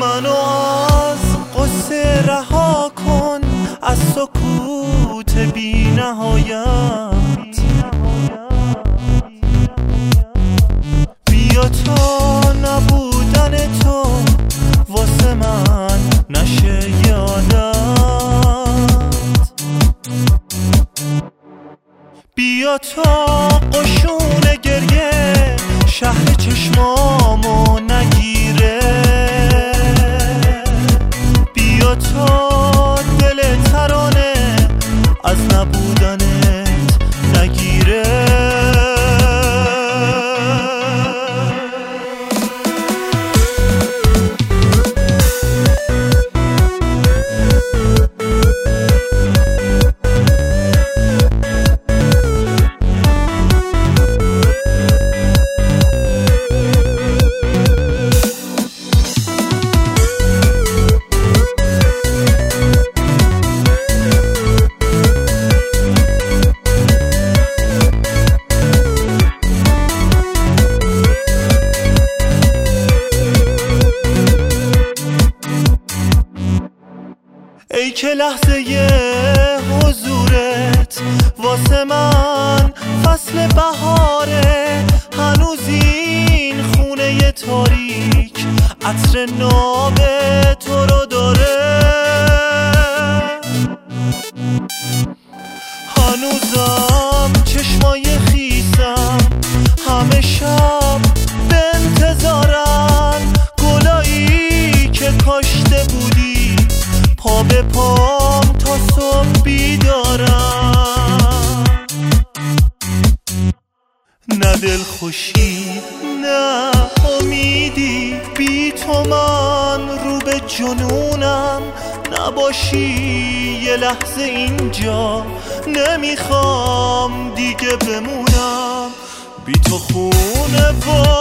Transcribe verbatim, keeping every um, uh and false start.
منو از قصه رها کن، از سکوت بی نهایت. بیا تا نبودن تو واسه من نشه یادت. بیا تا قشون گریه شهر چشمامو نگیره. بیا تا دل ترانه از نبودنت نگیره. ای که لحظه حضورت واسه من فصل بهاره. هنوز این خونه تاریک عطر ناب تو رو داره. هنوزم چشمای خیسم همه شب به انتظارن. گلایی که کاشته بودی پا به پام تا صبح بیدارم. نه دل خوشی نه امیدی، بی تو من رو به جنونم. نباشی یه لحظه اینجا نمیخوام دیگه بمونم. بی تو خونه با